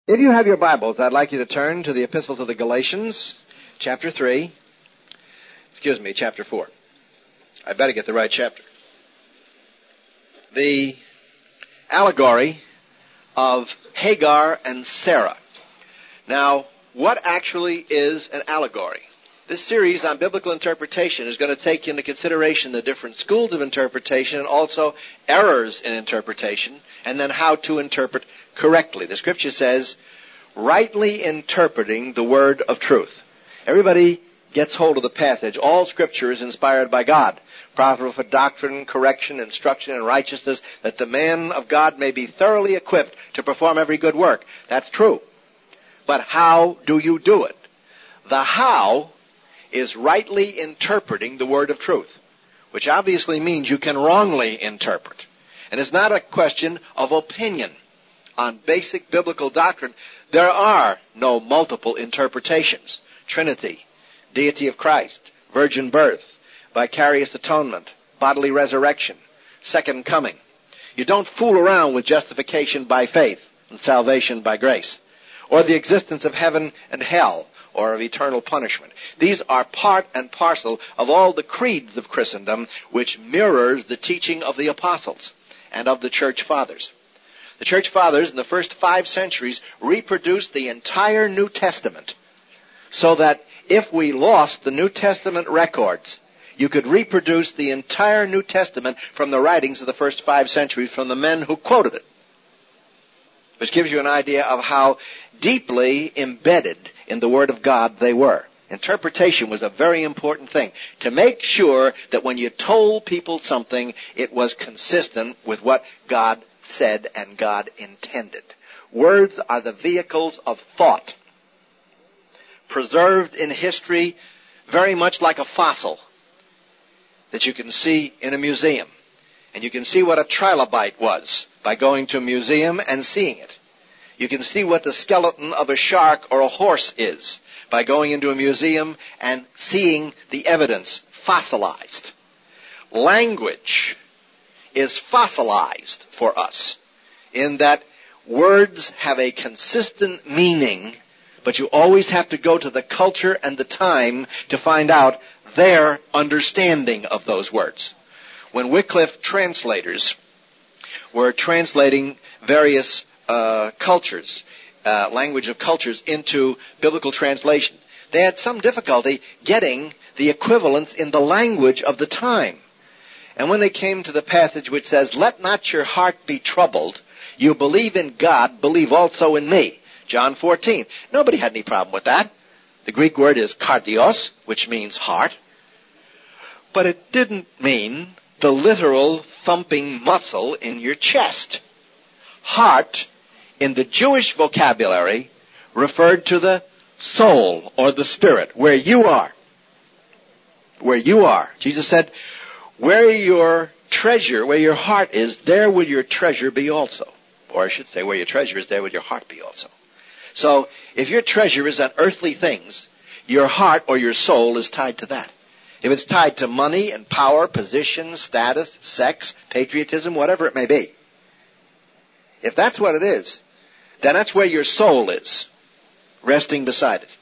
If you have your Bibles, I'd like you to turn to the Epistle to the Galatians, chapter 4. I better get the right chapter. The allegory of Hagar and Sarah. Now, what actually is an allegory? This series on biblical interpretation is going to take into consideration the different schools of interpretation and also errors in interpretation, and then how to interpret correctly. The Scripture says, rightly interpreting the word of truth. Everybody gets hold of the passage. All Scripture is inspired by God, profitable for doctrine, correction, instruction, and righteousness, that the man of God may be thoroughly equipped to perform every good work. That's true. But how do you do it? The how is rightly interpreting the word of truth, which obviously means you can wrongly interpret. And it's not a question of opinion on basic biblical doctrine. There are no multiple interpretations. Trinity, deity of Christ, virgin birth, vicarious atonement, bodily resurrection, second coming. You don't fool around with justification by faith and salvation by grace, or the existence of heaven and hell, or of eternal punishment. These are part and parcel of all the creeds of Christendom, which mirrors the teaching of the apostles and of the church fathers. The church fathers in the first 5 centuries reproduced the entire New Testament, so that if we lost the New Testament records, you could reproduce the entire New Testament from the writings of the first 5 centuries from the men who quoted it. Which gives you an idea of how deeply embedded in the Word of God they were. Interpretation was a very important thing, to make sure that when you told people something, it was consistent with what God said and God intended. Words are the vehicles of thought, preserved in history very much like a fossil that you can see in a museum. And you can see what a trilobite was by going to a museum and seeing it. You can see what the skeleton of a shark or a horse is by going into a museum and seeing the evidence fossilized. Language is fossilized for us in that words have a consistent meaning, but you always have to go to the culture and the time to find out their understanding of those words. When Wycliffe translators were translating various cultures, language of cultures, into biblical translation, they had some difficulty getting the equivalence in the language of the time. And when they came to the passage which says, "Let not your heart be troubled. You believe in God, believe also in me." John 14. Nobody had any problem with that. The Greek word is kardios, which means heart. But it didn't mean the literal thumping muscle in your chest. Heart, in the Jewish vocabulary, referred to the soul or the spirit, where you are. Where you are. Jesus said, where your treasure, where your heart is, there will your treasure be also. Or I should say, where your treasure is, there will your heart be also. So, if your treasure is on earthly things, your heart or your soul is tied to that. If it's tied to money and power, position, status, sex, patriotism, whatever it may be, if that's what it is, then that's where your soul is, resting beside it.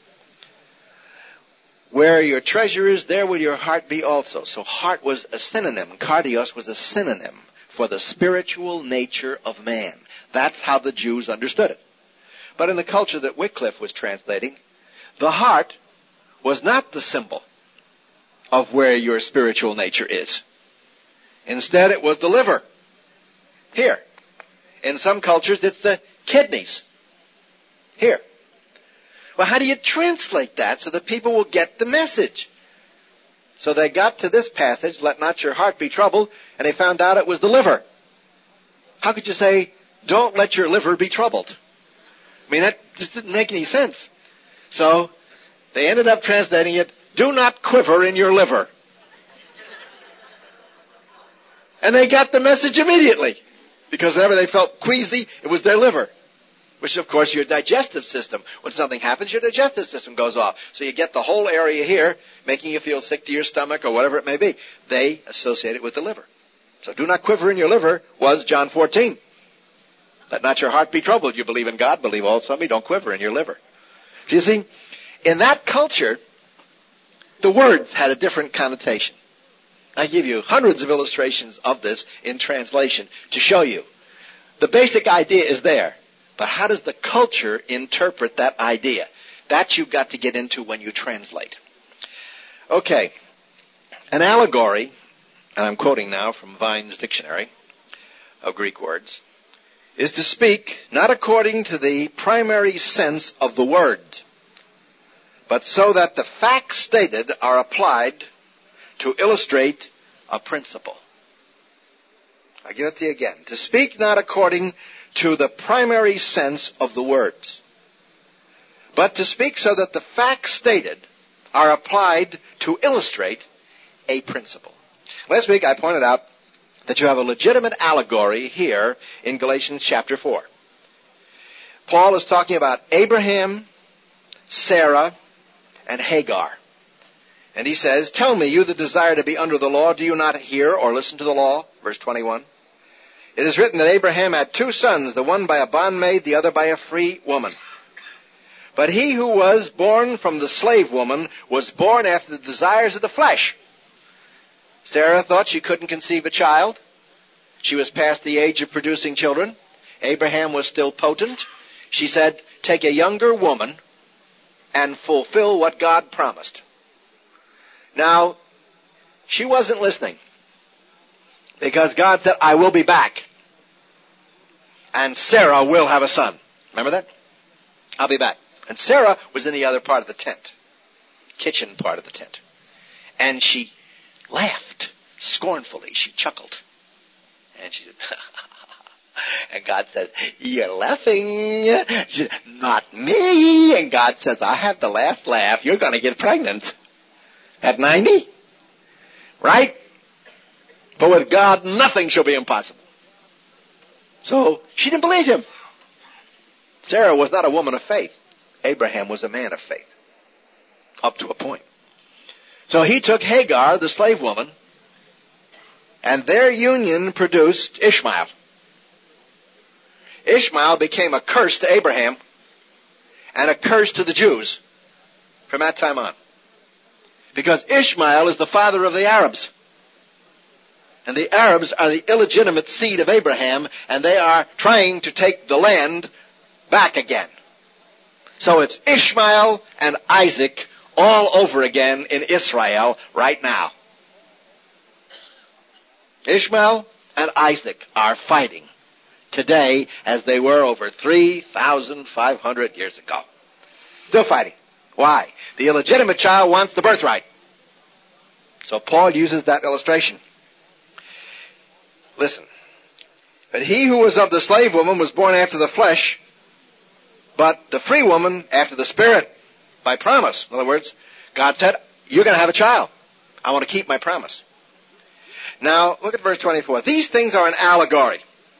Where your treasure is, there will your heart be also. So heart was a synonym. Kardios was a synonym for the spiritual nature of man. That's how the Jews understood it. But in the culture that Wycliffe was translating, the heart was not the symbol of where your spiritual nature is. Instead, it was the liver. Here. In some cultures, it's the kidneys. Here. Well, how do you translate that so that people will get the message? So they got to this passage, "Let not your heart be troubled," and they found out it was the liver. How could you say, "Don't let your liver be troubled"? I mean, that just didn't make any sense. So they ended up translating it, "Do not quiver in your liver." And they got the message immediately. Because whenever they felt queasy, it was their liver. Which, of course, your digestive system. When something happens, your digestive system goes off. So you get the whole area here, making you feel sick to your stomach or whatever it may be. They associate it with the liver. So "do not quiver in your liver" was John 14. Let not your heart be troubled. You believe in God, believe also in me. Don't quiver in your liver. You see, in that culture, the words had a different connotation. I give you hundreds of illustrations of this in translation to show you. The basic idea is there. But how does the culture interpret that idea? That you've got to get into when you translate. Okay. An allegory, and I'm quoting now from Vine's Dictionary of Greek Words, is to speak not according to the primary sense of the word, but so that the facts stated are applied to illustrate a principle. I give it to you again. To speak not according to the primary sense of the words, but to speak so that the facts stated are applied to illustrate a principle. Last week I pointed out that you have a legitimate allegory here in Galatians chapter 4. Paul is talking about Abraham, Sarah, and Hagar. And he says, tell me, you that desire to be under the law, do you not hear or listen to the law? Verse 21. It is written that Abraham had two sons, the one by a bondmaid, the other by a free woman. But he who was born from the slave woman was born after the desires of the flesh. Sarah thought she couldn't conceive a child. She was past the age of producing children. Abraham was still potent. She said, take a younger woman and fulfill what God promised. Now, she wasn't listening, because God said, I will be back, and Sarah will have a son. Remember that? I'll be back. And Sarah was in the other part of the tent, kitchen part of the tent. And she laughed scornfully. She chuckled. And she said, and God says, you're laughing. She said, not me. And God says, I have the last laugh. You're going to get pregnant. At 90? Right? But with God, nothing shall be impossible. So, she didn't believe him. Sarah was not a woman of faith. Abraham was a man of faith. Up to a point. So he took Hagar, the slave woman, and their union produced Ishmael. Ishmael became a curse to Abraham and a curse to the Jews from that time on. Because Ishmael is the father of the Arabs. And the Arabs are the illegitimate seed of Abraham, and they are trying to take the land back again. So it's Ishmael and Isaac all over again in Israel right now. Ishmael and Isaac are fighting today as they were over 3,500 years ago. Still fighting. Why? The illegitimate child wants the birthright. So Paul uses that illustration. Listen. But he who was of the slave woman was born after the flesh, but the free woman after the spirit, by promise. In other words, God said, you're going to have a child. I want to keep my promise. Now, look at verse 24. These things are an allegory.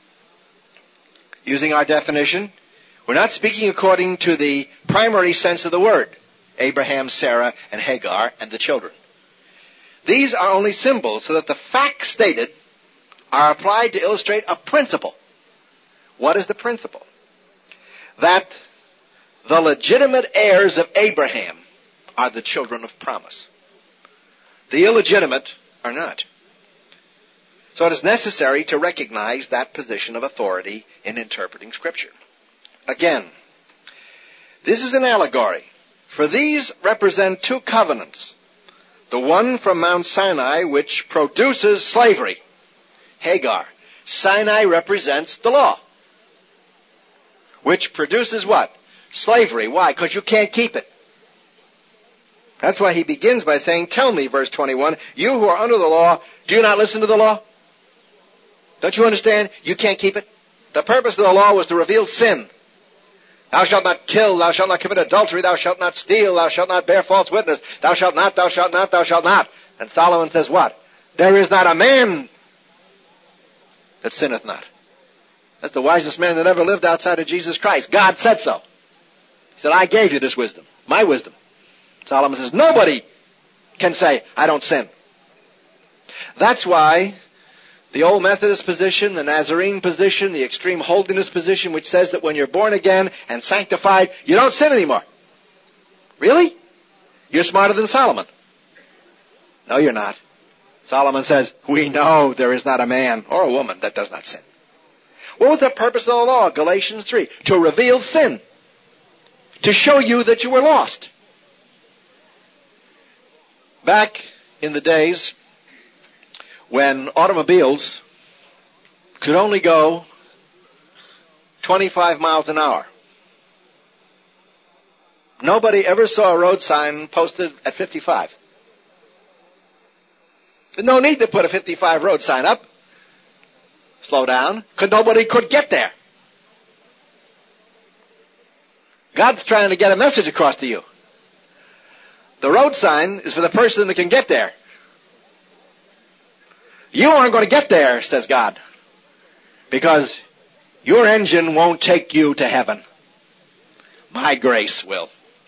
Using our definition, we're not speaking according to the primary sense of the word. Abraham, Sarah, and Hagar, and the children. These are only symbols so that the facts stated are applied to illustrate a principle. What is the principle? That the legitimate heirs of Abraham are the children of promise. The illegitimate are not. So it is necessary to recognize that position of authority in interpreting Scripture. Again, this is an allegory. For these represent two covenants. The one from Mount Sinai, which produces slavery. Hagar. Sinai represents the law. Which produces what? Slavery. Why? Because you can't keep it. That's why he begins by saying, tell me, verse 21, you who are under the law, do you not listen to the law? Don't you understand? You can't keep it. The purpose of the law was to reveal sin. Thou shalt not kill, thou shalt not commit adultery, thou shalt not steal, thou shalt not bear false witness, thou shalt not, thou shalt not, thou shalt not. And Solomon says what? There is not a man that sinneth not. That's the wisest man that ever lived outside of Jesus Christ. God said so. He said, I gave you this wisdom, my wisdom. Solomon says, nobody can say, I don't sin. That's why The old Methodist position, the Nazarene position, the extreme holiness position, which says that when you're born again and sanctified, you don't sin anymore. Really? You're smarter than Solomon. No, you're not. Solomon says, we know there is not a man or a woman that does not sin. What was the purpose of the law? Galatians 3. To reveal sin. To show you that you were lost. Back in the days when automobiles could only go 25 miles an hour, nobody ever saw a road sign posted at 55. There's no need to put a 55 road sign up. Slow down, because nobody could get there. God's trying to get a message across to you. The road sign is for the person that can get there. You aren't going to get there, says God, because your engine won't take you to heaven. My grace will.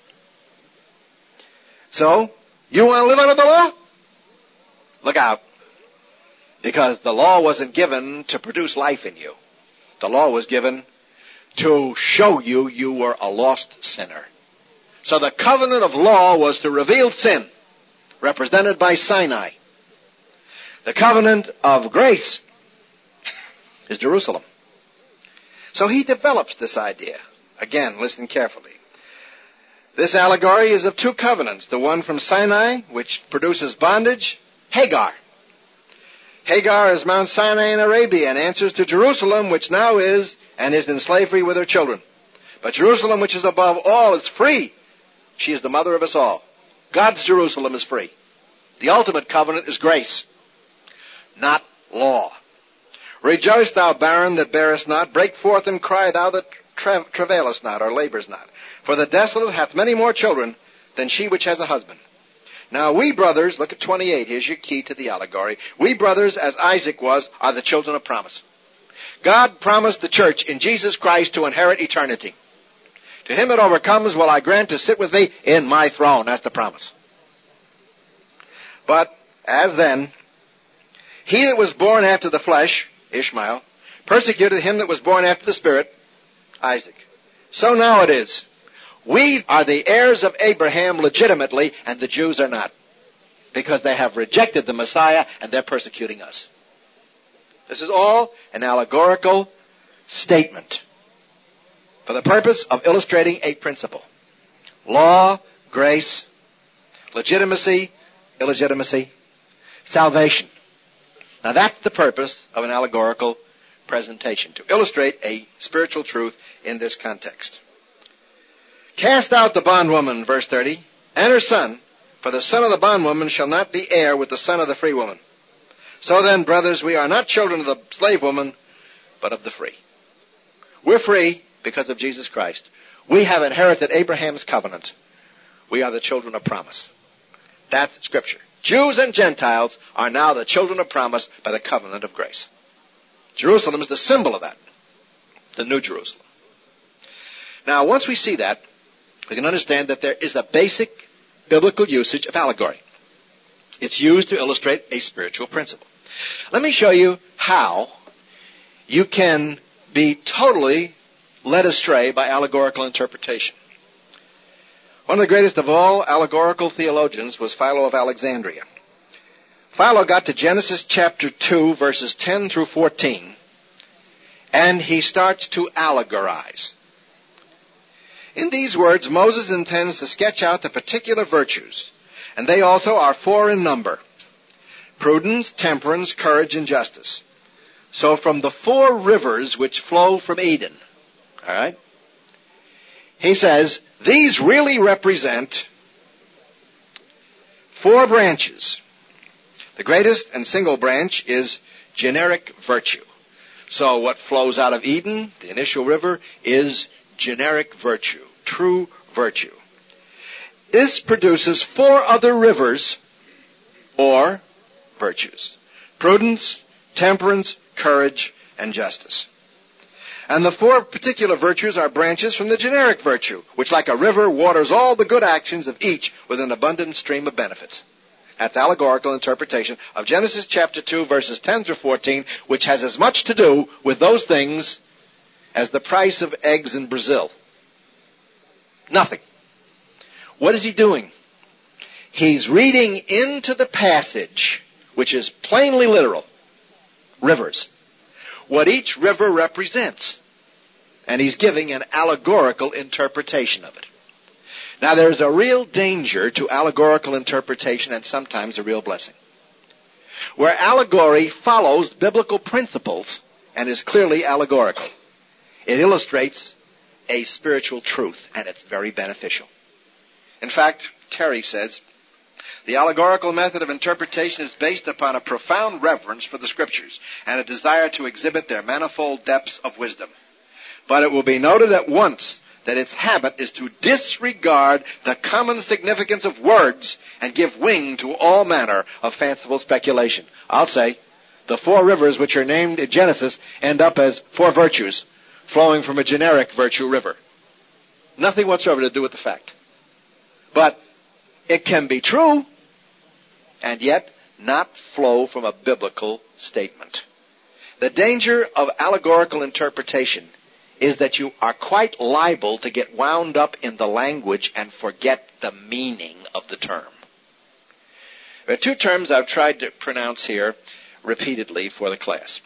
So, you want to live under the law? Look out. Because the law wasn't given to produce life in you. The law was given to show you you were a lost sinner. So the covenant of law was to reveal sin, represented by Sinai. The covenant of grace is Jerusalem. So he develops this idea. Again, listen carefully. This allegory is of two covenants. The one from Sinai, which produces bondage, Hagar. Hagar is Mount Sinai in Arabia and answers to Jerusalem, which now is and is in slavery with her children. But Jerusalem, which is above all, is free. She is the mother of us all. God's Jerusalem is free. The ultimate covenant is grace, not law. Rejoice, thou barren that bearest not. Break forth and cry, thou that travailest not, or laborest not. For the desolate hath many more children than she which has a husband. Now we brothers, look at 28, here's your key to the allegory. We brothers, as Isaac was, are the children of promise. God promised the church in Jesus Christ to inherit eternity. To him that overcomes will I grant to sit with me in my throne. That's the promise. But, as then, he that was born after the flesh, Ishmael, persecuted him that was born after the Spirit, Isaac. So now it is. We are the heirs of Abraham legitimately, and the Jews are not. Because they have rejected the Messiah, and they're persecuting us. This is all an allegorical statement for the purpose of illustrating a principle. Law, grace, legitimacy, illegitimacy, salvation. Now that's the purpose of an allegorical presentation, to illustrate a spiritual truth in this context. Cast out the bondwoman, verse 30, and her son, for the son of the bondwoman shall not be heir with the son of the free woman. So then, brothers, we are not children of the slave woman, but of the free. We're free because of Jesus Christ. We have inherited Abraham's covenant. We are the children of promise. That's Scripture. Jews and Gentiles are now the children of promise by the covenant of grace. Jerusalem is the symbol of that. The New Jerusalem. Now, once we see that, we can understand that there is a basic biblical usage of allegory. It's used to illustrate a spiritual principle. Let me show you how you can be totally led astray by allegorical interpretation. One of the greatest of all allegorical theologians was Philo of Alexandria. Philo got to Genesis chapter 2, verses 10 through 14, and he starts to allegorize. In these words, Moses intends to sketch out the particular virtues, and they also are 4 in number: prudence, temperance, courage, and justice. So from the 4 rivers which flow from Eden, all right, he says, these really represent 4 branches. The greatest and single branch is generic virtue. So what flows out of Eden, the initial river, is generic virtue, true virtue. This produces 4 other rivers or virtues: prudence, temperance, courage, and justice. And the 4 particular virtues are branches from the generic virtue, which like a river waters all the good actions of each with an abundant stream of benefits. That's allegorical interpretation of Genesis chapter 2, verses 10 through 14, which has as much to do with those things as the price of eggs in Brazil. Nothing. What is he doing? He's reading into the passage, which is plainly literal, rivers, what each river represents. And he's giving an allegorical interpretation of it. Now, there's a real danger to allegorical interpretation and sometimes a real blessing. Where allegory follows biblical principles and is clearly allegorical. It illustrates a spiritual truth, and it's very beneficial. In fact, Terry says, the allegorical method of interpretation is based upon a profound reverence for the Scriptures and a desire to exhibit their manifold depths of wisdom. But it will be noted at once that its habit is to disregard the common significance of words and give wing to all manner of fanciful speculation. I'll say, the 4 rivers which are named in Genesis end up as 4 virtues flowing from a generic virtue river. Nothing whatsoever to do with the fact. But it can be true and yet not flow from a biblical statement. The danger of allegorical interpretation is that you are quite liable to get wound up in the language and forget the meaning of the term. There are 2 terms I've tried to pronounce here repeatedly for the class.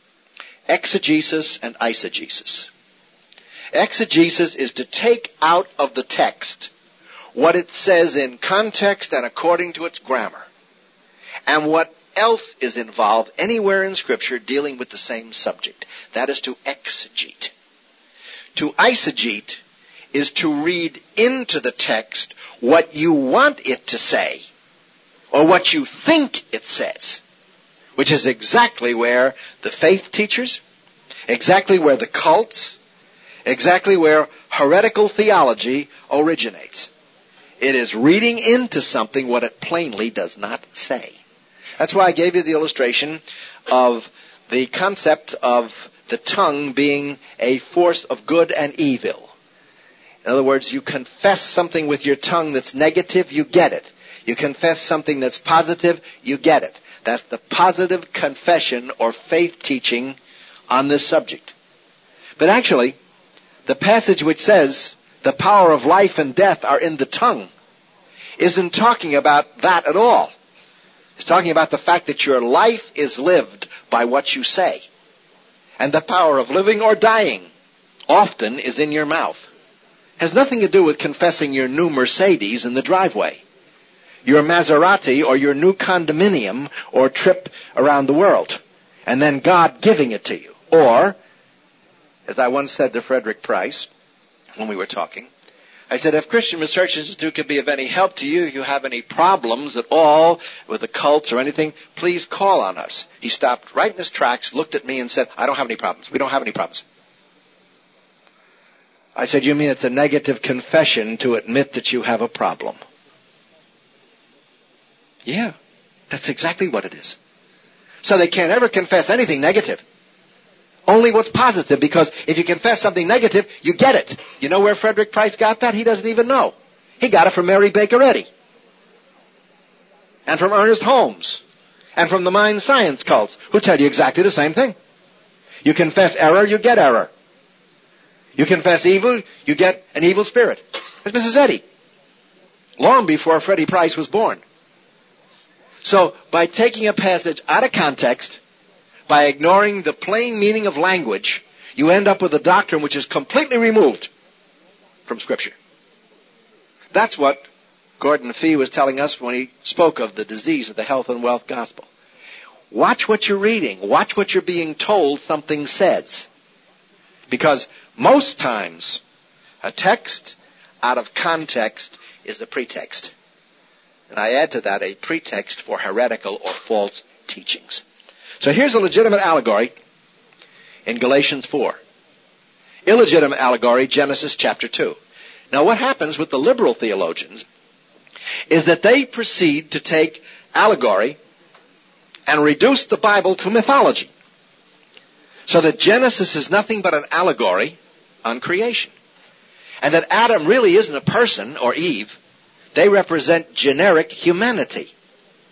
Exegesis and eisegesis. Exegesis is to take out of the text what it says in context and according to its grammar, and what else is involved anywhere in Scripture dealing with the same subject. That is to exegete. To eisegete is to read into the text what you want it to say, or what you think it says, which is exactly where the faith teachers, exactly where the cults, exactly where heretical theology originates. It is reading into something what it plainly does not say. That's why I gave you the illustration of the concept of the tongue being a force of good and evil. In other words, you confess something with your tongue that's negative, you get it. You confess something that's positive, you get it. That's the positive confession or faith teaching on this subject. But actually, the passage which says the power of life and death are in the tongue isn't talking about that at all. It's talking about the fact that your life is lived by what you say. And the power of living or dying often is in your mouth. It has nothing to do with confessing your new Mercedes in the driveway, your Maserati or your new condominium or trip around the world, and then God giving it to you. Or, as I once said to Frederick Price when we were talking, I said, if Christian Research Institute can be of any help to you, if you have any problems at all with the cults or anything, please call on us. He stopped right in his tracks, looked at me and said, I don't have any problems. We don't have any problems. I said, you mean it's a negative confession to admit that you have a problem? Yeah, that's exactly what it is. So they can't ever confess anything negative. Only what's positive, because if you confess something negative, you get it. You know where Frederick Price got that? He doesn't even know. He got it from Mary Baker Eddy. And from Ernest Holmes. And from the mind science cults, who tell you exactly the same thing. You confess error, you get error. You confess evil, you get an evil spirit. That's Mrs. Eddy. Long before Freddie Price was born. So, by taking a passage out of context, by ignoring the plain meaning of language, you end up with a doctrine which is completely removed from Scripture. That's what Gordon Fee was telling us when he spoke of the disease of the health and wealth gospel. Watch what you're reading. Watch what you're being told something says. Because most times, a text out of context is a pretext. And I add to that a pretext for heretical or false teachings. So here's a legitimate allegory in Galatians 4. Illegitimate allegory, Genesis chapter 2. Now what happens with the liberal theologians is that they proceed to take allegory and reduce the Bible to mythology. So that Genesis is nothing but an allegory on creation. And that Adam really isn't a person or Eve. They represent generic humanity.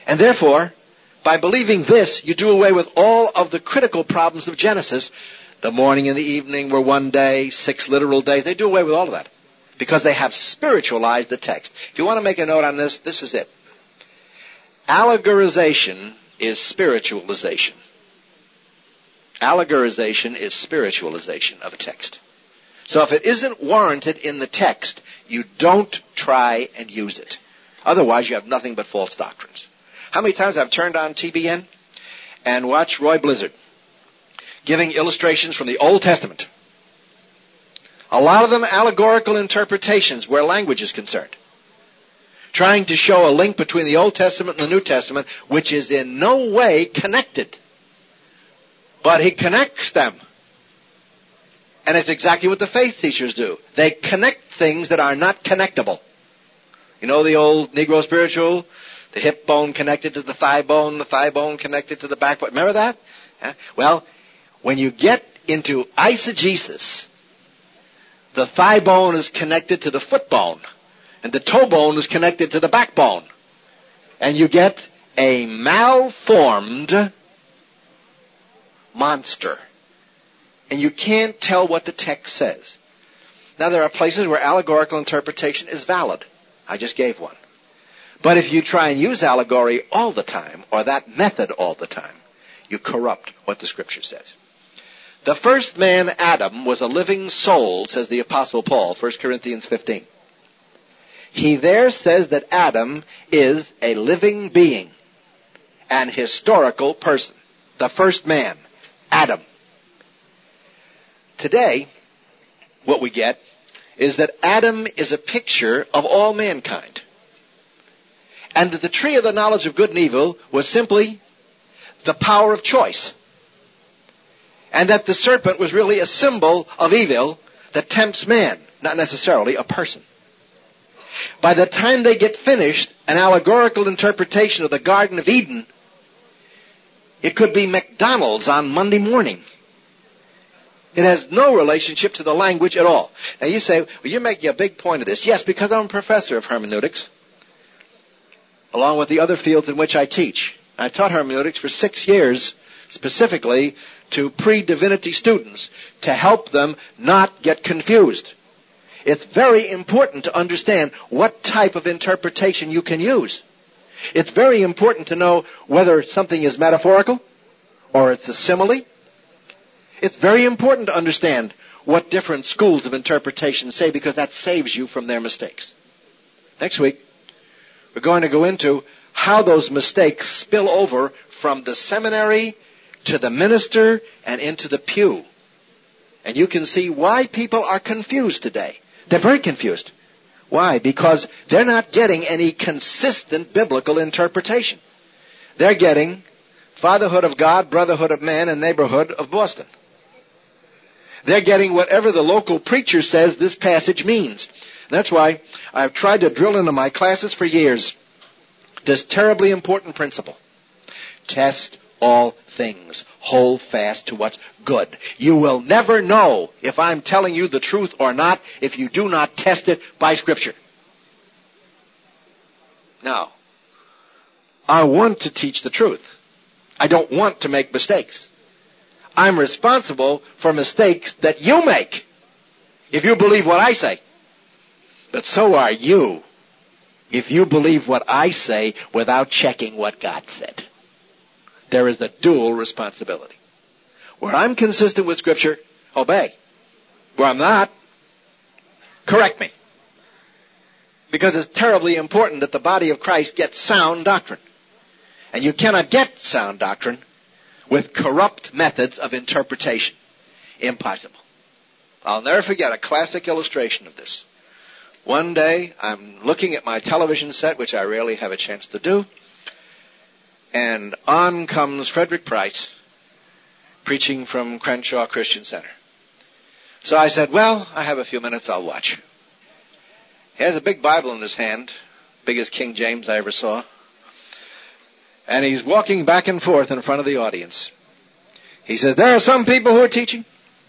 And therefore, by believing this, you do away with all of the critical problems of Genesis. The morning and the evening were one day, 6 literal days. They do away with all of that because they have spiritualized the text. If you want to make a note on this, this is it. Allegorization is spiritualization. Allegorization is spiritualization of a text. So if it isn't warranted in the text, you don't try and use it. Otherwise, you have nothing but false doctrines. How many times I've turned on TBN and watched Roy Blizzard giving illustrations from the Old Testament. A lot of them allegorical interpretations where language is concerned. Trying to show a link between the Old Testament and the New Testament, which is in no way connected. But he connects them. And it's exactly what the faith teachers do. They connect things that are not connectable. You know the old Negro spiritual? The hip bone connected to the thigh bone connected to the backbone. Remember that? Well, when you get into eisegesis, the thigh bone is connected to the foot bone, and the toe bone is connected to the backbone. And you get a malformed monster. And you can't tell what the text says. Now, there are places where allegorical interpretation is valid. I just gave one. But if you try and use allegory all the time, or that method all the time, you corrupt what the Scripture says. The first man, Adam, was a living soul, says the Apostle Paul, 1 Corinthians 15. He there says that Adam is a living being, an historical person. The first man, Adam. Today, what we get is that Adam is a picture of all mankind. And that the tree of the knowledge of good and evil was simply the power of choice. And that the serpent was really a symbol of evil that tempts man, not necessarily a person. By the time they get finished, an allegorical interpretation of the Garden of Eden, it could be McDonald's on Monday morning. It has no relationship to the language at all. Now you say, well, you're making a big point of this. Yes, because I'm a professor of hermeneutics, along with the other fields in which I teach. I taught hermeneutics for 6 years, specifically to pre-divinity students, to help them not get confused. It's very important to understand what type of interpretation you can use. It's very important to know whether something is metaphorical or it's a simile. It's very important to understand what different schools of interpretation say, because that saves you from their mistakes. Next week, we're going to go into how those mistakes spill over from the seminary to the minister and into the pew. And you can see why people are confused today. They're very confused. Why? Because they're not getting any consistent biblical interpretation. They're getting fatherhood of God, brotherhood of man, and neighborhood of Boston. They're getting whatever the local preacher says this passage means. And that's why I've tried to drill into my classes for years this terribly important principle. Test all things. Hold fast to what's good. You will never know if I'm telling you the truth or not if you do not test it by Scripture. Now, I want to teach the truth. I don't want to make mistakes. I'm responsible for mistakes that you make if you believe what I say. But so are you if you believe what I say without checking what God said. There is a dual responsibility. Where I'm consistent with Scripture, obey. Where I'm not, correct me. Because it's terribly important that the body of Christ gets sound doctrine. And you cannot get sound doctrine with corrupt methods of interpretation. Impossible. I'll never forget a classic illustration of this. One day, I'm looking at my television set, which I rarely have a chance to do, and on comes Frederick Price, preaching from Crenshaw Christian Center. So I said, well, I have a few minutes, I'll watch. He has a big Bible in his hand, biggest King James I ever saw. And he's walking back and forth in front of the audience. He says, there are some people who are teaching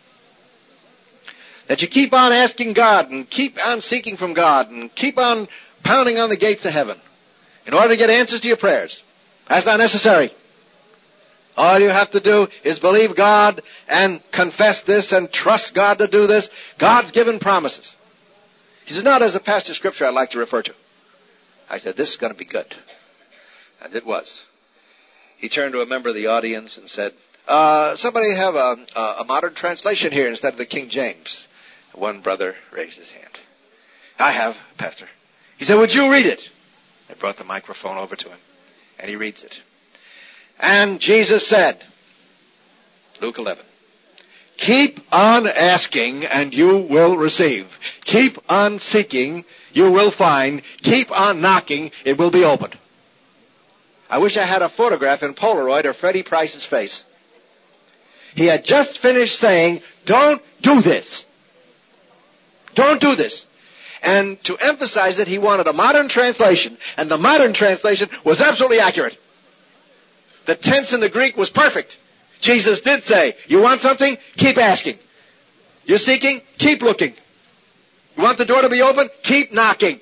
that you keep on asking God and keep on seeking from God and keep on pounding on the gates of heaven in order to get answers to your prayers. That's not necessary. All you have to do is believe God and confess this and trust God to do this. God's given promises. He says, no, there's a passage of Scripture I'd like to refer to. I said, this is going to be good. And it was. He turned to a member of the audience and said, somebody have a modern translation here instead of the King James. One brother raised his hand. I have, Pastor. He said, would you read it? I brought the microphone over to him, and he reads it. And Jesus said, Luke 11, keep on asking and you will receive. Keep on seeking, you will find. Keep on knocking, it will be opened. I wish I had a photograph in Polaroid of Freddie Price's face. He had just finished saying, don't do this. Don't do this. And to emphasize it, he wanted a modern translation, and the modern translation was absolutely accurate. The tense in the Greek was perfect. Jesus did say, you want something? Keep asking. You're seeking? Keep looking. You want the door to be open? Keep knocking.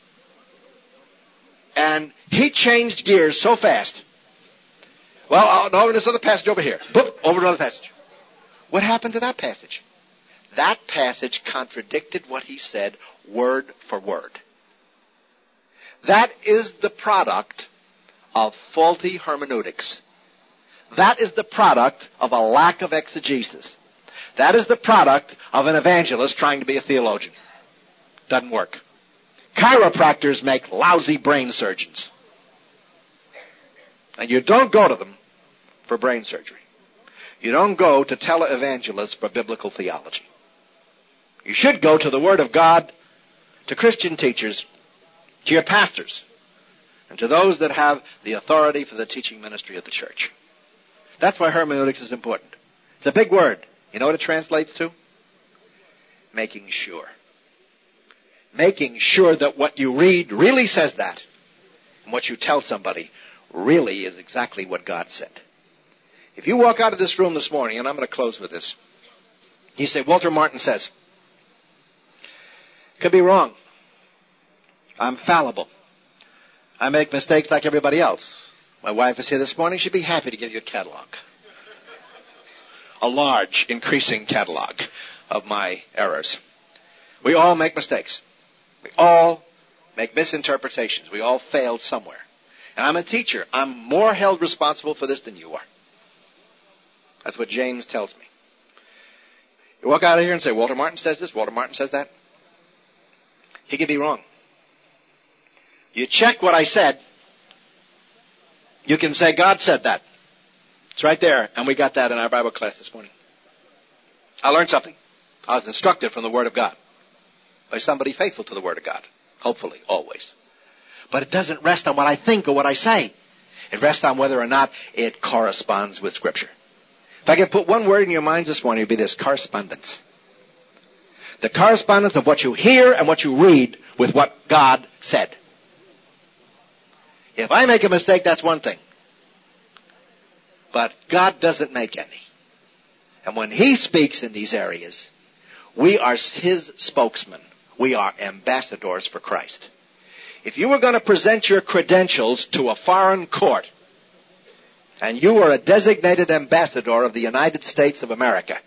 And he changed gears so fast. Well, no, this other passage over here. Boop, over to another passage. What happened to that passage? That passage contradicted what he said word for word. That is the product of faulty hermeneutics. That is the product of a lack of exegesis. That is the product of an evangelist trying to be a theologian. Doesn't work. Chiropractors make lousy brain surgeons. And you don't go to them for brain surgery. You don't go to televangelists for biblical theology. You should go to the Word of God, to Christian teachers, to your pastors, and to those that have the authority for the teaching ministry of the church. That's why hermeneutics is important. It's a big word. You know what it translates to? Making sure. Making sure that what you read really says that, and what you tell somebody really is exactly what God said. If you walk out of this room this morning, and I'm going to close with this, you say, Walter Martin says, could be wrong. I'm fallible. I make mistakes like everybody else. My wife is here this morning. She'd be happy to give you a catalog. A large, increasing catalog of my errors. We all make mistakes. We all make misinterpretations. We all failed somewhere. And I'm a teacher. I'm more held responsible for this than you are. That's what James tells me. You walk out of here and say, Walter Martin says this, Walter Martin says that. He could be wrong. You check what I said. You can say, God said that. It's right there. And we got that in our Bible class this morning. I learned something. I was instructed from the Word of God. By somebody faithful to the Word of God. Hopefully, always. But it doesn't rest on what I think or what I say. It rests on whether or not it corresponds with Scripture. If I could put one word in your minds this morning, it would be this: correspondence. The correspondence of what you hear and what you read with what God said. If I make a mistake, that's one thing. But God doesn't make any. And when He speaks in these areas, we are His spokesmen. We are ambassadors for Christ. If you were going to present your credentials to a foreign court, and you were a designated ambassador of the United States of America,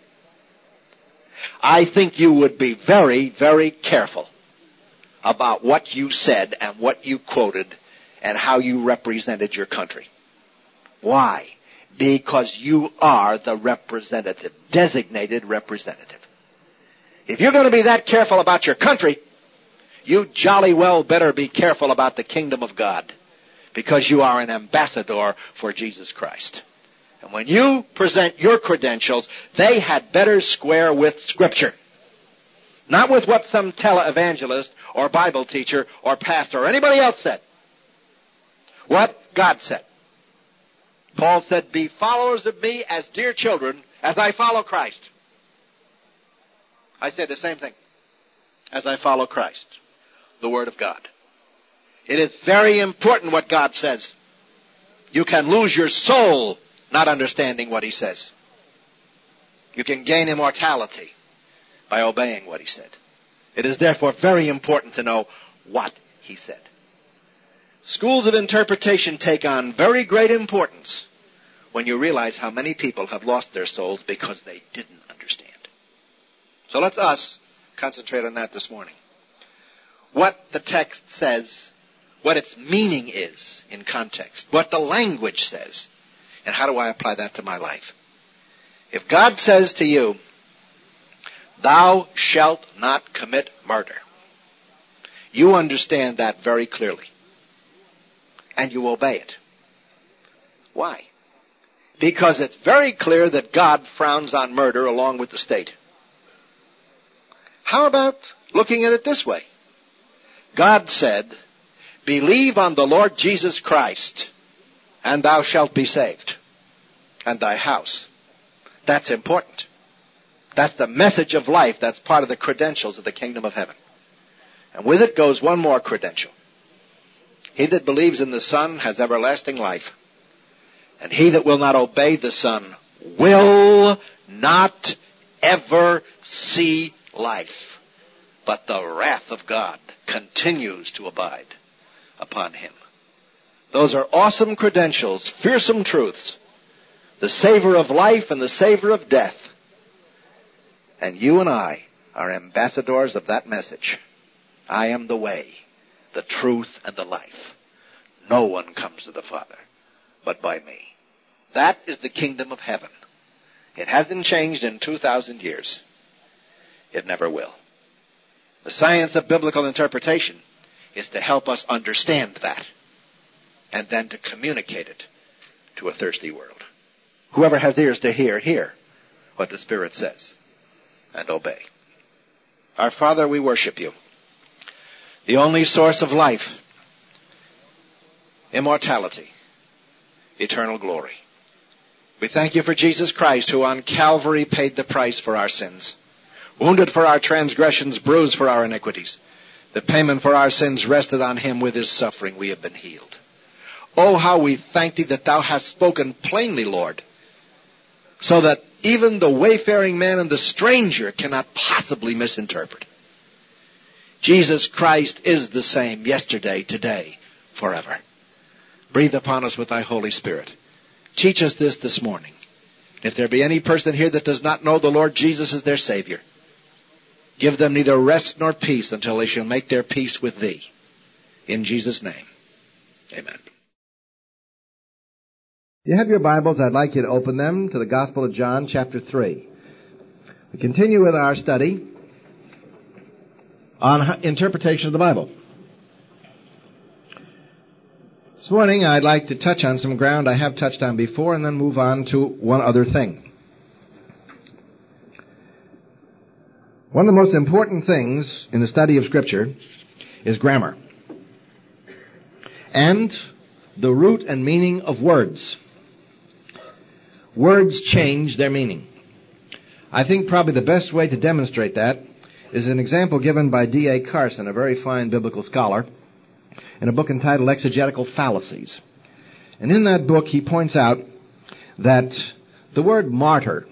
I think you would be very, very careful about what you said and what you quoted and how you represented your country. Why? Because you are the representative, designated representative. If you're going to be that careful about your country, you jolly well better be careful about the kingdom of God, because you are an ambassador for Jesus Christ. And when you present your credentials, they had better square with Scripture. Not with what some televangelist or Bible teacher or pastor or anybody else said. What God said. Paul said, be followers of me as dear children, as I follow Christ. I said the same thing. As I follow Christ. The Word of God. It is very important what God says. You can lose your soul not understanding what He says. You can gain immortality by obeying what He said. It is therefore very important to know what He said. Schools of interpretation take on very great importance when you realize how many people have lost their souls because they didn't understand. So let's us concentrate on that this morning. What the text says, what its meaning is in context, what the language says, and how do I apply that to my life? If God says to you, "Thou shalt not commit murder," you understand that very clearly. And you obey it. Why? Because it's very clear that God frowns on murder along with the state. How about looking at it this way? God said, "Believe on the Lord Jesus Christ, and thou shalt be saved, and thy house." That's important. That's the message of life. That's part of the credentials of the kingdom of heaven. And with it goes one more credential. He that believes in the Son has everlasting life. And he that will not obey the Son will not ever see life. But the wrath of God continues to abide upon him. Those are awesome credentials, fearsome truths. The savor of life and the savor of death. And you and I are ambassadors of that message. I am the way, the truth, and the life. No one comes to the Father but by me. That is the kingdom of heaven. It hasn't changed in 2,000 years. It never will. The science of biblical interpretation is to help us understand that and then to communicate it to a thirsty world. Whoever has ears to hear, hear what the Spirit says and obey. Our Father, we worship you. The only source of life, immortality, eternal glory. We thank you for Jesus Christ, who on Calvary paid the price for our sins. Wounded for our transgressions, bruised for our iniquities. The payment for our sins rested on him. With his suffering we have been healed. Oh, how we thank thee that thou hast spoken plainly, Lord, so that even the wayfaring man and the stranger cannot possibly misinterpret. Jesus Christ is the same yesterday, today, forever. Breathe upon us with thy Holy Spirit. Teach us this morning. If there be any person here that does not know the Lord Jesus as their Savior, give them neither rest nor peace until they shall make their peace with thee. In Jesus' name, amen. If you have your Bibles, I'd like you to open them to the Gospel of John, chapter 3. We continue with our study on interpretation of the Bible. This morning, I'd like to touch on some ground I have touched on before and then move on to one other thing. One of the most important things in the study of Scripture is grammar and the root and meaning of words. Words change their meaning. I think probably the best way to demonstrate that is an example given by D.A. Carson, a very fine biblical scholar, in a book entitled Exegetical Fallacies. And in that book he points out that the word martyr,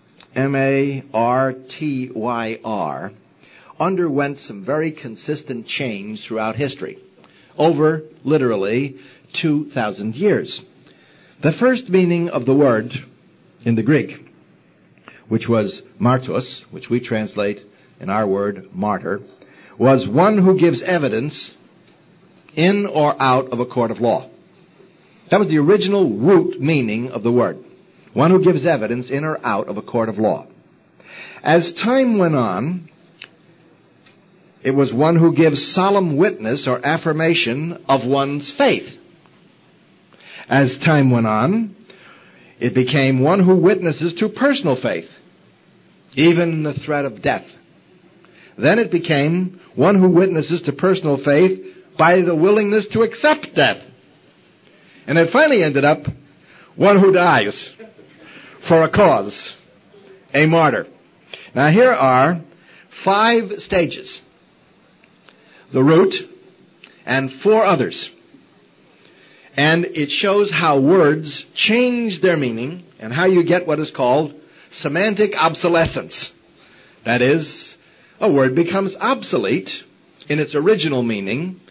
M-A-R-T-Y-R, underwent some very consistent change throughout history, over literally 2,000 years. The first meaning of the word in the Greek, which was martos, which we translate in our word martyr, was one who gives evidence in or out of a court of law. That was the original root meaning of the word. One who gives evidence in or out of a court of law. As time went on, it was one who gives solemn witness or affirmation of one's faith. As time went on, it became one who witnesses to personal faith, even in the threat of death. Then it became one who witnesses to personal faith by the willingness to accept death. And it finally ended up one who dies for a cause, a martyr. Now here are 5 stages. The root and 4 others. And it shows how words change their meaning and how you get what is called semantic obsolescence. That is, a word becomes obsolete in its original meaning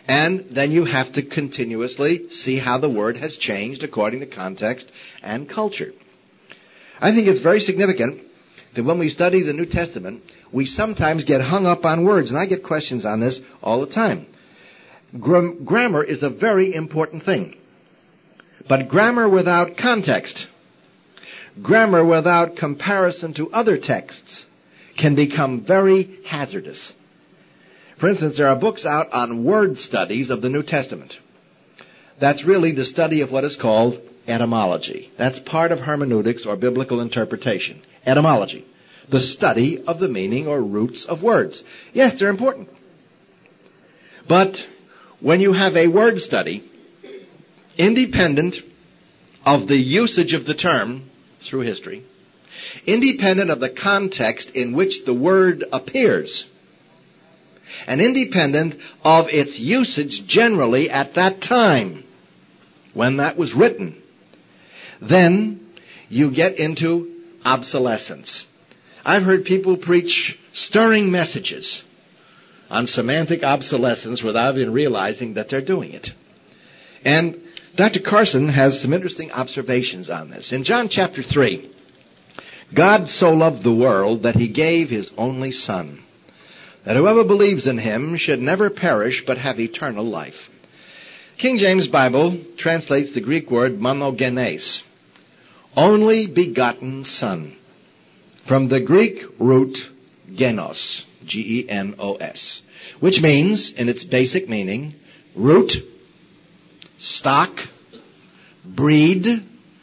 And then you have to continuously see how the word has changed according to context and culture. I think it's very significant that when we study the New Testament, we sometimes get hung up on words, and I get questions on this all the time. Grammar is a very important thing. But grammar without context, grammar without comparison to other texts, can become very hazardous. For instance, there are books out on word studies of the New Testament. That's really the study of what is called etymology. That's part of hermeneutics or biblical interpretation. Etymology. The study of the meaning or roots of words. Yes, they're important. But when you have a word study, independent of the usage of the term through history, independent of the context in which the word appears, and independent of its usage generally at that time, when that was written, then you get into obsolescence. I've heard people preach stirring messages on semantic obsolescence without even realizing that they're doing it. And Dr. Carson has some interesting observations on this. In John chapter 3, God so loved the world that he gave his only Son, that whoever believes in him should never perish but have eternal life. King James Bible translates the Greek word monogenes, only begotten Son, from the Greek root genos, G-E-N-O-S, which means, in its basic meaning, root, stock, breed,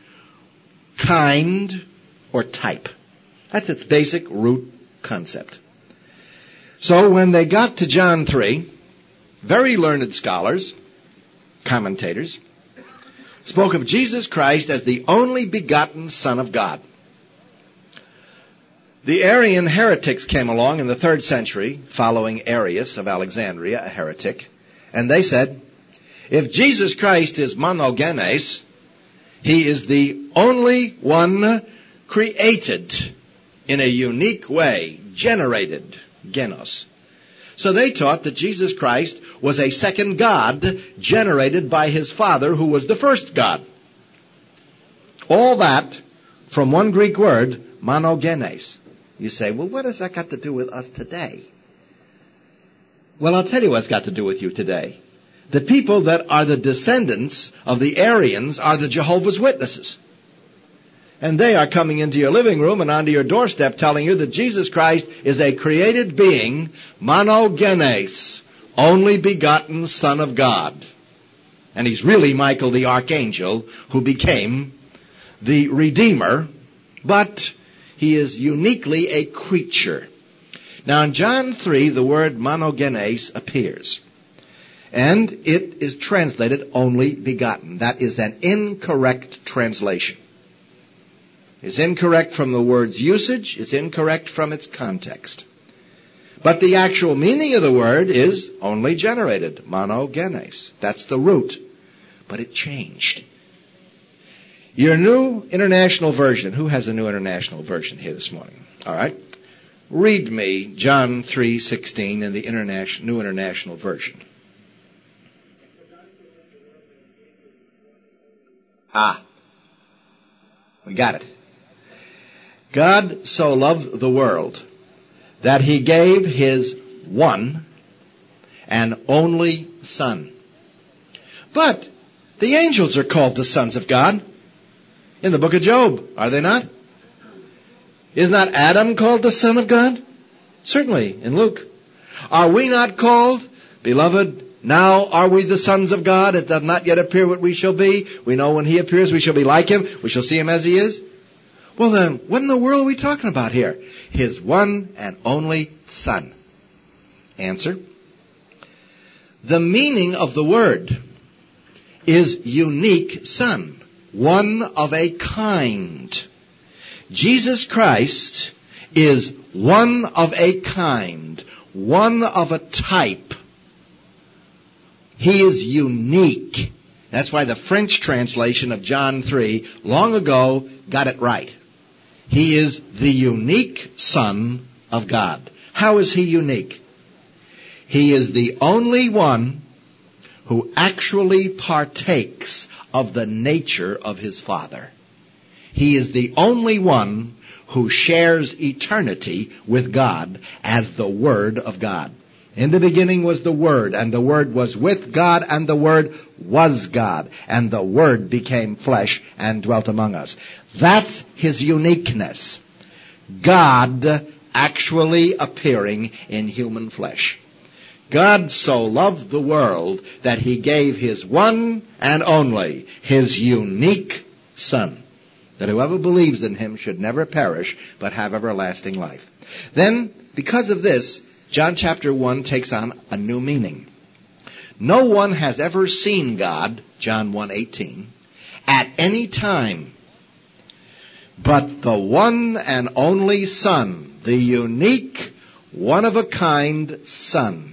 kind, or type. That's its basic root concept. So when they got to John 3, very learned scholars, commentators, spoke of Jesus Christ as the only begotten Son of God. The Arian heretics came along in the 3rd century, following Arius of Alexandria, a heretic, and they said, if Jesus Christ is monogenes, he is the only one created in a unique way, generated, genos. So they taught that Jesus Christ was a second God generated by his Father who was the first God. All that from one Greek word, monogenes. You say, well, what has that got to do with us today? Well, I'll tell you what it's got to do with you today. The people that are the descendants of the Arians are the Jehovah's Witnesses. And they are coming into your living room and onto your doorstep telling you that Jesus Christ is a created being, monogenes, only begotten Son of God. And he's really Michael the Archangel who became the Redeemer, but he is uniquely a creature. Now in John 3, the word monogenes appears. And it is translated only begotten. That is an incorrect translation. It's incorrect from the word's usage. It's incorrect from its context. But the actual meaning of the word is only generated, monogenes. That's the root. But it changed. Your New International Version. Who has a New International Version here this morning? All right. Read me John 3:16 in the New International Version. We got it. God so loved the world that he gave his one and only Son. But the angels are called the sons of God in the book of Job, are they not? Is not Adam called the Son of God? Certainly, in Luke. Are we not called, beloved, now are we the sons of God? It does not yet appear what we shall be. We know when he appears we shall be like him. We shall see him as he is. Well then, what in the world are we talking about here? His one and only Son. Answer. The meaning of the word is unique Son. One of a kind. Jesus Christ is one of a kind. One of a type. He is unique. That's why the French translation of John 3 long ago got it right. He is the unique Son of God. How is he unique? He is the only one who actually partakes of the nature of his Father. He is the only one who shares eternity with God as the Word of God. In the beginning was the Word, and the Word was with God, and the Word was God, and the Word became flesh and dwelt among us. That's his uniqueness. God actually appearing in human flesh. God so loved the world that he gave his one and only, his unique Son, that whoever believes in him should never perish, but have everlasting life. Then, because of this, John chapter 1 takes on a new meaning. No one has ever seen God, John 1:18, at any time, but the one and only Son, the unique, one-of-a-kind Son.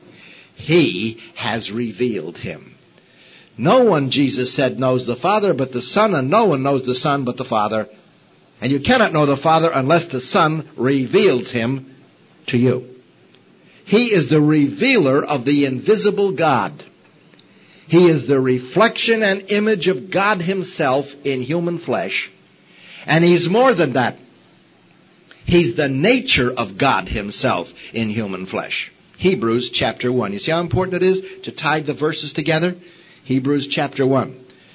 He has revealed him. No one, Jesus said, knows the Father but the Son, and no one knows the Son but the Father. And you cannot know the Father unless the Son reveals him to you. He is the revealer of the invisible God. He is the reflection and image of God himself in human flesh. And he's more than that. He's the nature of God himself in human flesh. Hebrews chapter 1. You see how important it is to tie the verses together? Hebrews chapter 1.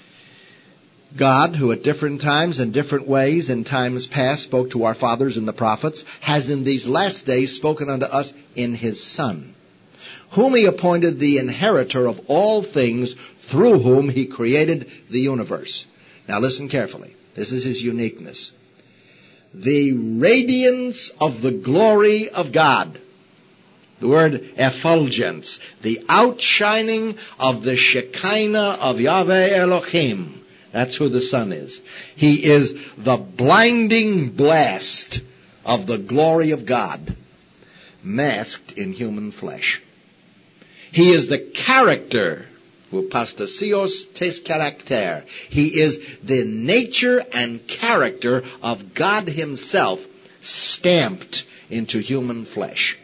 God, who at different times and different ways in times past spoke to our fathers and the prophets, has in these last days spoken unto us in his Son, whom he appointed the inheritor of all things, through whom he created the universe. Now listen carefully. This is his uniqueness. The radiance of the glory of God. The word effulgence. The outshining of the Shekinah of Yahweh Elohim. That's who the Son is. He is the blinding blast of the glory of God, masked in human flesh. He is the character, upastasios tes character. He is the nature and character of God himself, stamped into human flesh.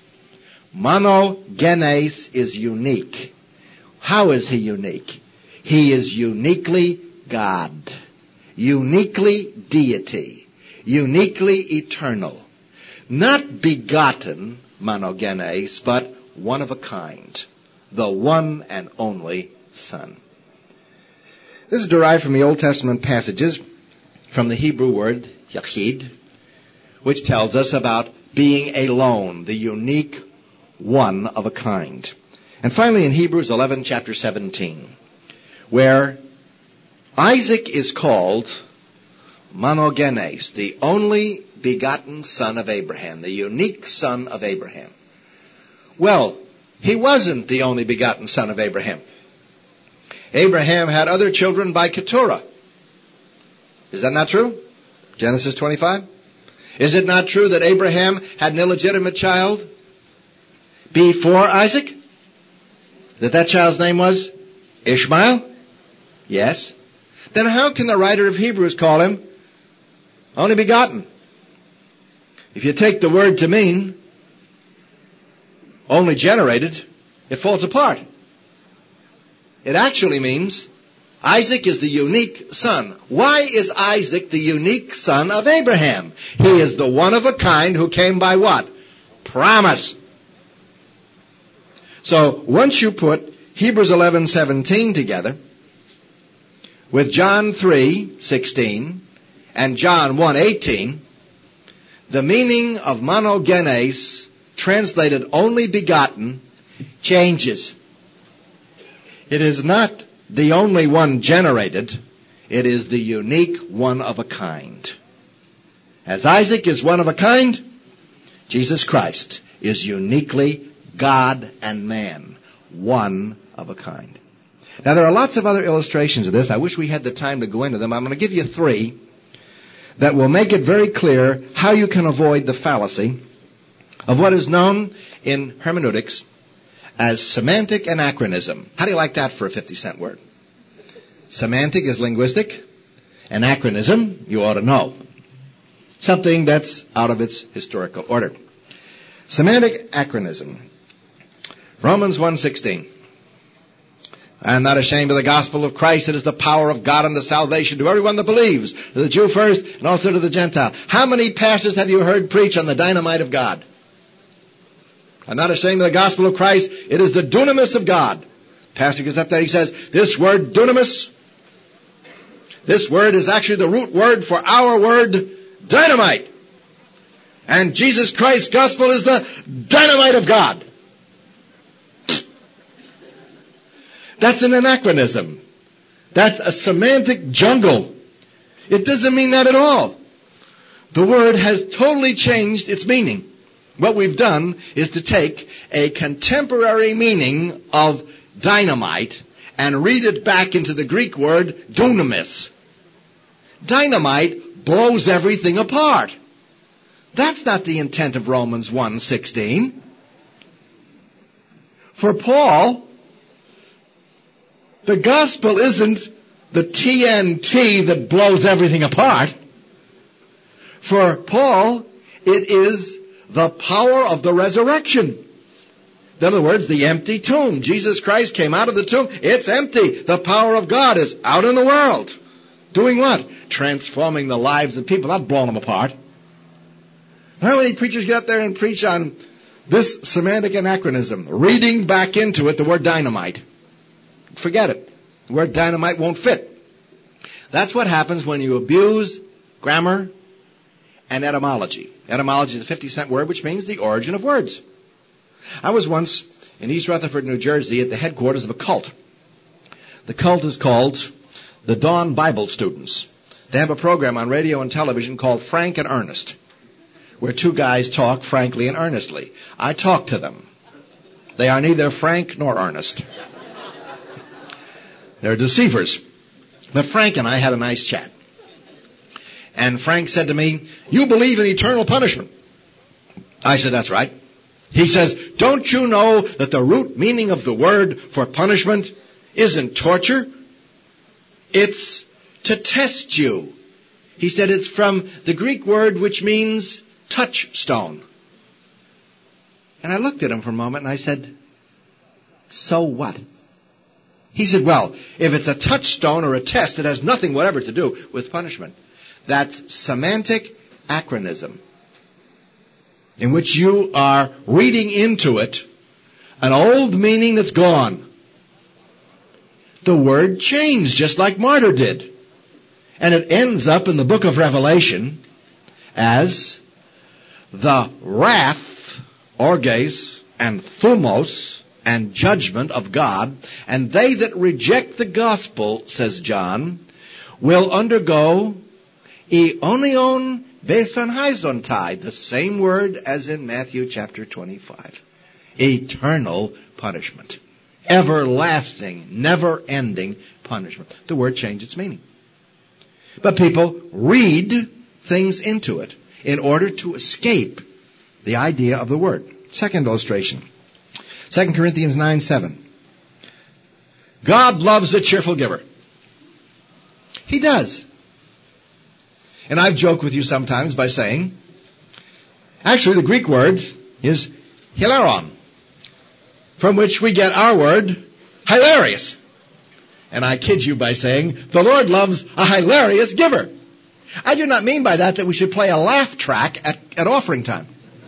Monogenes is unique. How is he unique? He is uniquely God, uniquely deity, uniquely eternal. Not begotten, monogenes, but one of a kind. The one and only Son. This is derived from the Old Testament passages from the Hebrew word yachid, which tells us about being alone, the unique one of a kind. And finally in Hebrews 11, chapter 17, where Isaac is called monogenes, the only begotten son of Abraham, the unique son of Abraham. Well, he wasn't the only begotten son of Abraham. Abraham had other children by Keturah. Is that not true? Genesis 25. Is it not true that Abraham had an illegitimate child before Isaac? That child's name was Ishmael? Yes. Then how can the writer of Hebrews call him only begotten? If you take the word to mean only generated, it falls apart. It actually means Isaac is the unique son. Why is Isaac the unique son of Abraham? He is the one of a kind who came by what? Promise. So once you put Hebrews 11:17 together with John 3:16 and John 1:18, the meaning of monogenes, translated only begotten, changes. It is not the only one generated. It is the unique one of a kind. As Isaac is one of a kind, Jesus Christ is uniquely God and man, one of a kind. Now there are lots of other illustrations of this. I wish we had the time to go into them. I'm going to give you 3 that will make it very clear how you can avoid the fallacy of what is known in hermeneutics as semantic anachronism. How do you like that for a 50-cent word? Semantic is linguistic. Anachronism, you ought to know. Something that's out of its historical order. Semantic anachronism. Romans 1:16. I am not ashamed of the gospel of Christ. It is the power of God unto salvation to everyone that believes, to the Jew first and also to the Gentile. How many pastors have you heard preach on the dynamite of God? I'm not ashamed of the gospel of Christ. It is the dunamis of God. Pastor gets up there, he says, this word dunamis, this word is actually the root word for our word dynamite. And Jesus Christ's gospel is the dynamite of God. That's an anachronism. That's a semantic jungle. It doesn't mean that at all. The word has totally changed its meaning. What we've done is to take a contemporary meaning of dynamite and read it back into the Greek word dunamis. Dynamite blows everything apart. That's not the intent of Romans 1:16. For Paul, the gospel isn't the TNT that blows everything apart. For Paul, it is the power of the resurrection. In other words, the empty tomb. Jesus Christ came out of the tomb. It's empty. The power of God is out in the world. Doing what? Transforming the lives of people, not blowing them apart. How many preachers get up there and preach on this semantic anachronism, reading back into it the word dynamite? Forget it. The word dynamite won't fit. That's what happens when you abuse grammar and etymology. Etymology is a 50-cent word, which means the origin of words. I was once in East Rutherford, New Jersey, at the headquarters of a cult. The cult is called the Dawn Bible Students. They have a program on radio and television called Frank and Ernest, where two guys talk frankly and earnestly. I talk to them. They are neither frank nor earnest. They're deceivers. But Frank and I had a nice chat. And Frank said to me, "You believe in eternal punishment." I said, "That's right." He says, "Don't you know that the root meaning of the word for punishment isn't torture? It's to test you." He said it's from the Greek word which means touchstone. And I looked at him for a moment and I said, "So what?" He said, "Well, if it's a touchstone or a test, it has nothing whatever to do with punishment. That's semantic acronism, in which you are reading into it an old meaning that's gone. The word changed, just like martyr did. And it ends up in the book of Revelation as the wrath, orges, and thumos, and judgment of God, and they that reject the gospel, says John, will undergo aionion besanhaizontai, the same word as in Matthew chapter 25. Eternal punishment. Everlasting, never-ending punishment. The word changed its meaning. But people read things into it in order to escape the idea of the word. Second illustration. 2 Corinthians 9:7. God loves a cheerful giver. He does. And I've joked with you sometimes by saying, actually the Greek word is hilaron, from which we get our word hilarious. And I kid you by saying, the Lord loves a hilarious giver. I do not mean by that we should play a laugh track at offering time.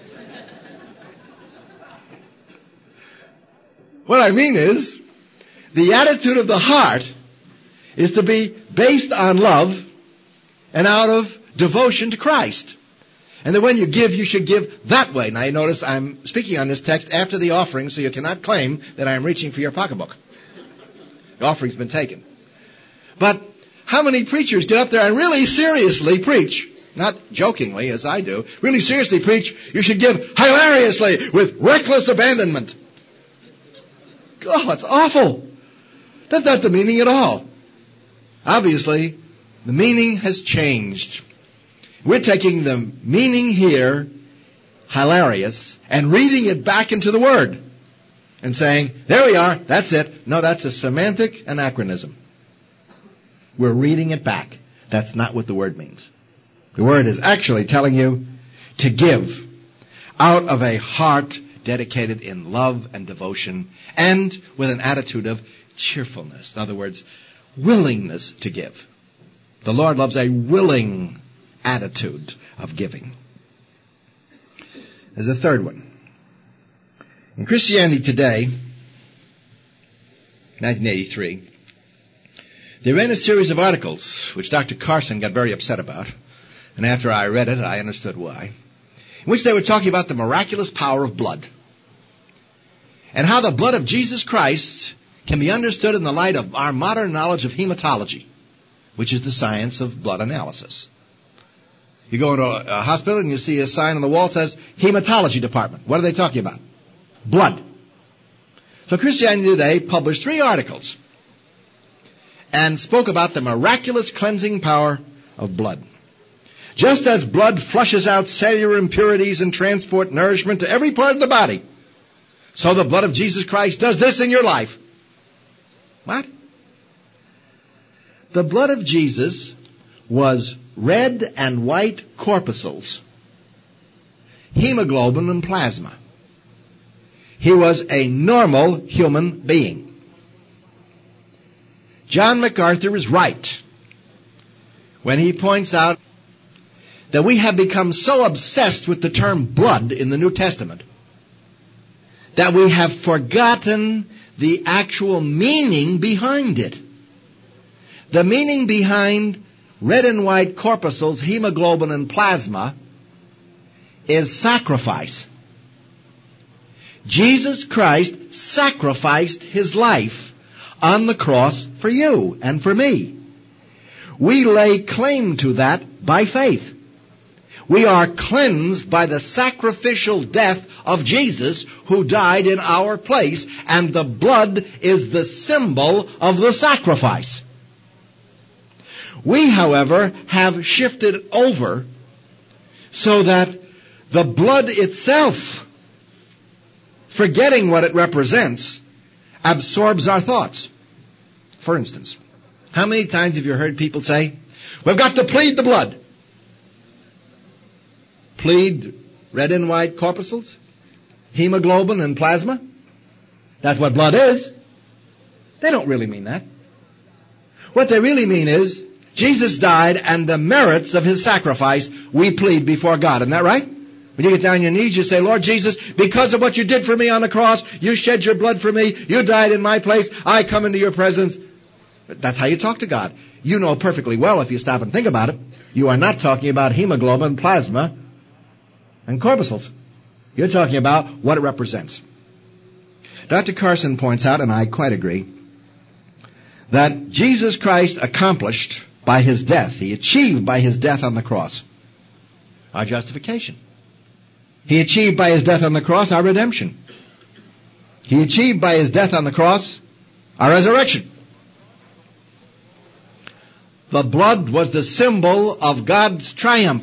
What I mean is, the attitude of the heart is to be based on love and out of devotion to Christ. And that when you give, you should give that way. Now you notice I'm speaking on this text after the offering, so you cannot claim that I am reaching for your pocketbook. The offering's been taken. But how many preachers get up there and really seriously preach, not jokingly as I do, really seriously preach, you should give hilariously with reckless abandonment. Oh, it's awful. That's not the meaning at all. Obviously, the meaning has changed. We're taking the meaning here, hilarious, and reading it back into the Word. And saying, there we are, that's it. No, that's a semantic anachronism. We're reading it back. That's not what the Word means. The Word is actually telling you to give out of a heart dedicated in love and devotion and with an attitude of cheerfulness. In other words, willingness to give. The Lord loves a willing attitude of giving. There's a third one. In Christianity Today, 1983, they ran a series of articles which Dr. Carson got very upset about. And after I read it, I understood why. In which they were talking about the miraculous power of blood. And how the blood of Jesus Christ can be understood in the light of our modern knowledge of hematology, which is the science of blood analysis. You go into a hospital and you see a sign on the wall that says hematology department. What are they talking about? Blood. So Christianity Today published 3 articles and spoke about the miraculous cleansing power of blood. Just as blood flushes out cellular impurities and transport nourishment to every part of the body, so the blood of Jesus Christ does this in your life. What? The blood of Jesus was red and white corpuscles, hemoglobin and plasma. He was a normal human being. John MacArthur is right when he points out that we have become so obsessed with the term blood in the New Testament that we have forgotten the actual meaning behind it. The meaning behind red and white corpuscles, hemoglobin and plasma is sacrifice. Jesus Christ sacrificed his life on the cross for you and for me. We lay claim to that by faith. We are cleansed by the sacrificial death of Jesus who died in our place, and the blood is the symbol of the sacrifice. We, however, have shifted over so that the blood itself, forgetting what it represents, absorbs our thoughts. For instance, how many times have you heard people say, we've got to plead the blood? Plead red and white corpuscles, hemoglobin and plasma? That's what blood is. They don't really mean that. What they really mean is, Jesus died, and the merits of his sacrifice we plead before God. Isn't that right? When you get down on your knees, you say, Lord Jesus, because of what you did for me on the cross, you shed your blood for me, you died in my place, I come into your presence. That's how you talk to God. You know perfectly well, if you stop and think about it, you are not talking about hemoglobin, plasma, and corpuscles. You're talking about what it represents. Dr. Carson points out, and I quite agree, that Jesus Christ accomplished by his death, he achieved by his death on the cross, our justification. He achieved by his death on the cross our redemption. He achieved by his death on the cross our resurrection. The blood was the symbol of God's triumph.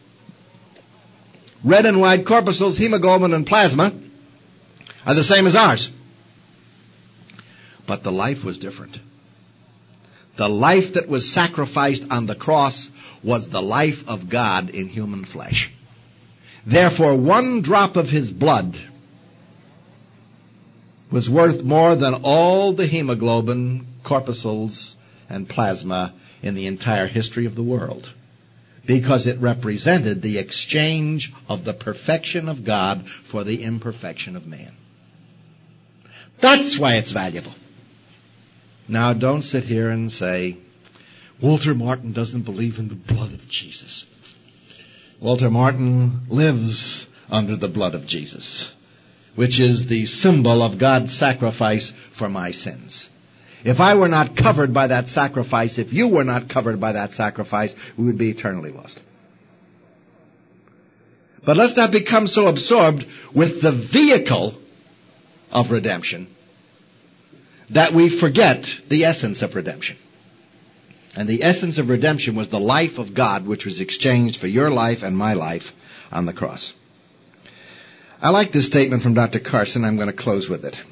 Red and white corpuscles, hemoglobin, and plasma are the same as ours. But the life was different. The life that was sacrificed on the cross was the life of God in human flesh. Therefore, one drop of his blood was worth more than all the hemoglobin, corpuscles, and plasma in the entire history of the world, because it represented the exchange of the perfection of God for the imperfection of man. That's why it's valuable. Now, don't sit here and say, Walter Martin doesn't believe in the blood of Jesus. Walter Martin lives under the blood of Jesus, which is the symbol of God's sacrifice for my sins. If I were not covered by that sacrifice, if you were not covered by that sacrifice, we would be eternally lost. But let's not become so absorbed with the vehicle of redemption that we forget the essence of redemption. And the essence of redemption was the life of God, which was exchanged for your life and my life on the cross. I like this statement from Dr. Carson. I'm going to close with it.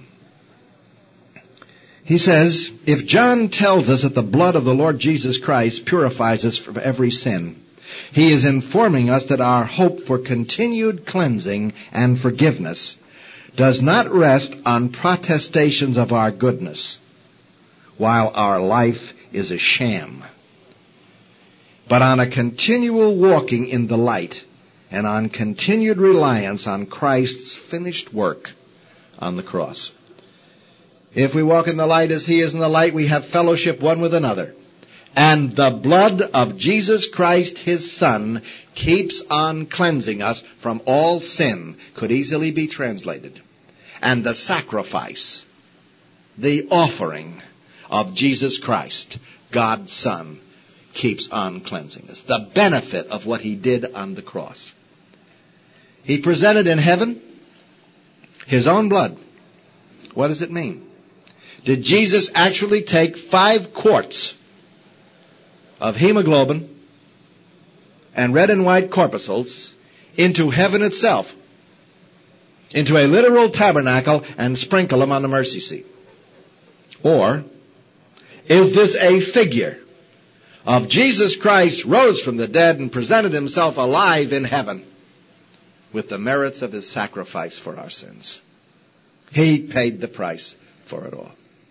He says, if John tells us that the blood of the Lord Jesus Christ purifies us from every sin, he is informing us that our hope for continued cleansing and forgiveness does not rest on protestations of our goodness, while our life is a sham. But on a continual walking in the light and on continued reliance on Christ's finished work on the cross. If we walk in the light as he is in the light, we have fellowship one with another. And the blood of Jesus Christ, his Son, keeps on cleansing us from all sin, could easily be translated. And the sacrifice, the offering of Jesus Christ, God's Son, keeps on cleansing us. The benefit of what he did on the cross. He presented in heaven his own blood. What does it mean? Did Jesus actually take 5 quarts of hemoglobin and red and white corpuscles into heaven itself, into a literal tabernacle, and sprinkle them on the mercy seat? Or is this a figure of Jesus Christ rose from the dead and presented himself alive in heaven with the merits of his sacrifice for our sins? He paid the price for it all.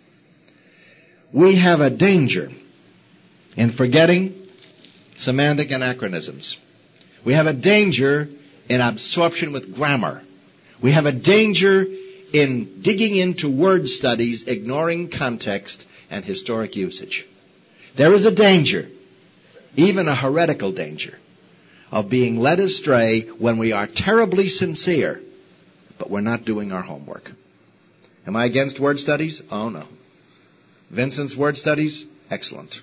We have a danger in forgetting semantic anachronisms. We have a danger in absorption with grammar. We have a danger in digging into word studies, ignoring context and historic usage. There is a danger, even a heretical danger, of being led astray when we are terribly sincere, but we're not doing our homework. Am I against word studies? Oh, no. Vincent's word studies? Excellent.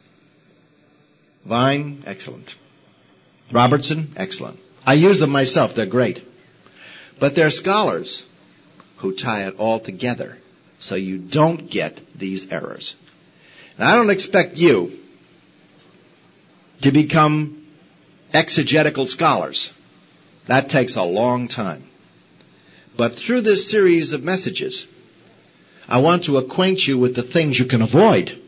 Vine? Excellent. Robertson? Excellent. I use them myself. They're great. But they're scholars who tie it all together so you don't get these errors. Now, I don't expect you to become exegetical scholars. That takes a long time. But through this series of messages, I want to acquaint you with the things you can avoid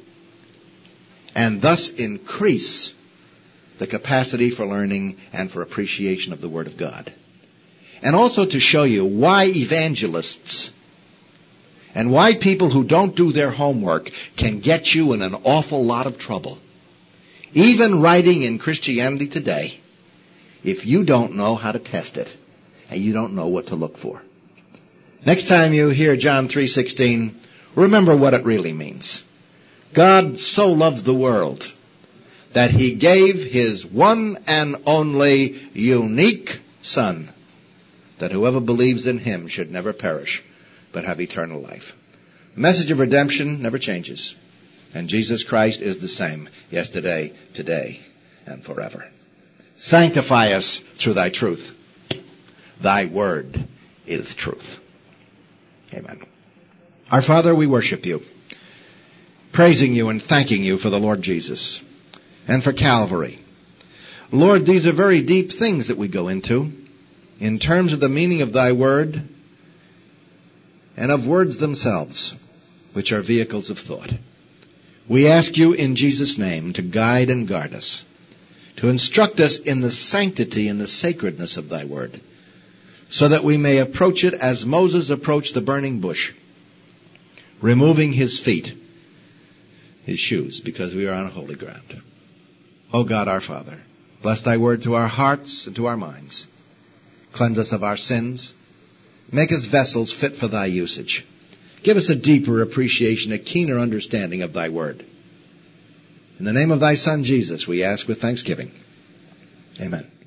and thus increase the capacity for learning and for appreciation of the Word of God. And also to show you why evangelists and why people who don't do their homework can get you in an awful lot of trouble. Even writing in Christianity Today, if you don't know how to test it and you don't know what to look for. Next time you hear John 3:16, remember what it really means. God so loved the world that he gave his one and only unique Son, that whoever believes in him should never perish, but have eternal life. The message of redemption never changes. And Jesus Christ is the same yesterday, today, and forever. Sanctify us through thy truth. Thy word is truth. Amen. Our Father, we worship you, praising you and thanking you for the Lord Jesus and for Calvary. Lord, these are very deep things that we go into in terms of the meaning of thy word and of words themselves, which are vehicles of thought. We ask you in Jesus' name to guide and guard us, to instruct us in the sanctity and the sacredness of thy word, so that we may approach it as Moses approached the burning bush, removing his feet, his shoes, because we are on holy ground. O God, our Father, bless thy word to our hearts and to our minds. Cleanse us of our sins. Make us vessels fit for thy usage. Give us a deeper appreciation, a keener understanding of thy word. In the name of thy Son, Jesus, we ask with thanksgiving. Amen.